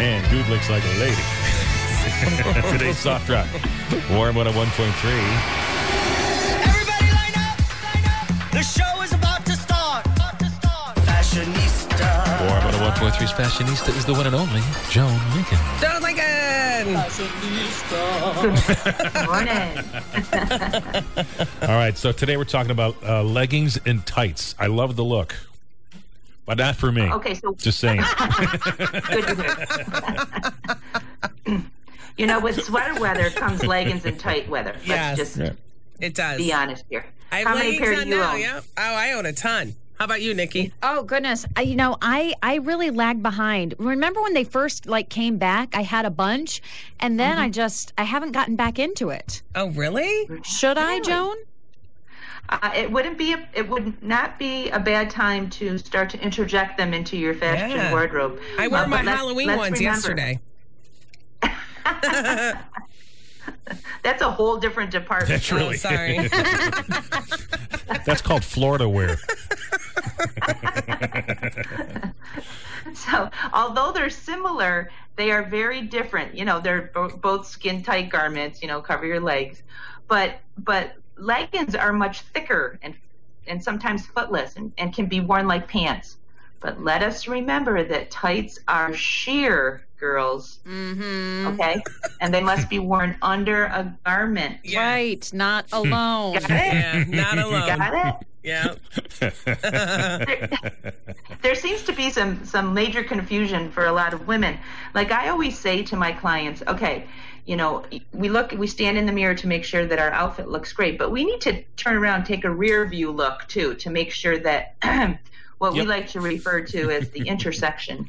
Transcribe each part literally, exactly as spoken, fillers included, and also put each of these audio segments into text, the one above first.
And dude looks like a lady. Today's Soft Rock. Warm one oh one point three. Everybody line up, line up. The show is about to start. About to start. Fashionista. Warm one oh one point three's Fashionista is the one and only Joan Lincoln. Joan Lincoln! Good morning. All right, so today we're talking about uh, leggings and tights. I love the look, but not for me. Okay, so Just saying. good to hear. You know, with sweater weather comes leggings and tight weather. Let's Yes. just Yeah. It does. be honest here. I have How many leggings pairs on do you now, own? yeah. Oh, I own a ton. How about you, Nikki? Oh goodness, I, you know, I I really lagged behind. Remember when they first like came back? I had a bunch, and then I just I haven't gotten back into it. Oh, really? Should I, Really? Joan? Uh, it wouldn't be. A, it would not be a bad time to start to interject them into your fashion Yeah. wardrobe. I wore Uh, my but let's- Halloween let's ones remember, yesterday. That's a whole different department. That's Oh, really. sorry. That's called Florida wear. So, although they're similar, they are very different. You know, they're bo- both skin tight garments. You know, cover your legs, but but leggings are much thicker and and sometimes footless and, and can be worn like pants. But let us remember that tights are sheer, girls. Mm-hmm. Okay, and they must be worn under a garment. Yeah. Right, not alone. Got it? Yeah, not alone. Got it? Yeah. there, there seems to be some some major confusion for a lot of women. Like I always say to my clients, okay, you know, we look, we stand in the mirror to make sure that our outfit looks great, but we need to turn around, and take a rear view look too, to make sure that what we Yep. like to refer to as the intersection.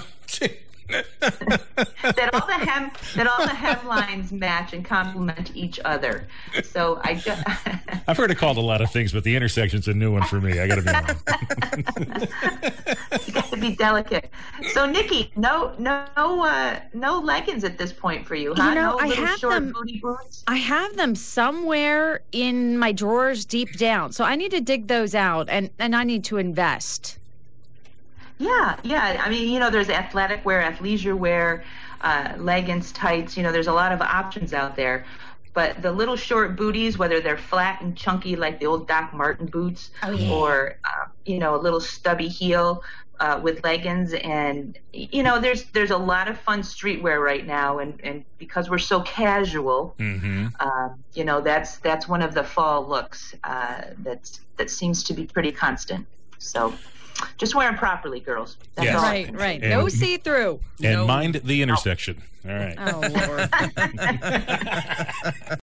that all the hem that all the hemlines match and complement each other. So I just I've heard it called a lot of things, but the intersection's a new one for me. I got to be honest. you got to be delicate. So Nikki, no no uh, no leggings at this point for you, huh? You know, no I little have short them- booty boots. I have them somewhere in my drawers deep down, so I need to dig those out, and and I need to invest. Yeah, yeah. I mean, you know, there's athletic wear, athleisure wear, uh, leggings, tights. You know, there's a lot of options out there. But the little short booties, whether they're flat and chunky like the old Doc Marten boots, Oh, yeah. or uh, you know, a little stubby heel uh, with leggings, and you know, there's there's a lot of fun streetwear right now, and, and because we're so casual, Mm-hmm. um, you know, that's that's one of the fall looks uh, that's that seems to be pretty constant. So. Just wear them properly, girls. That's Yes. all. Right, right. No And- see-through. And No. mind the intersection. All right. Oh Lord.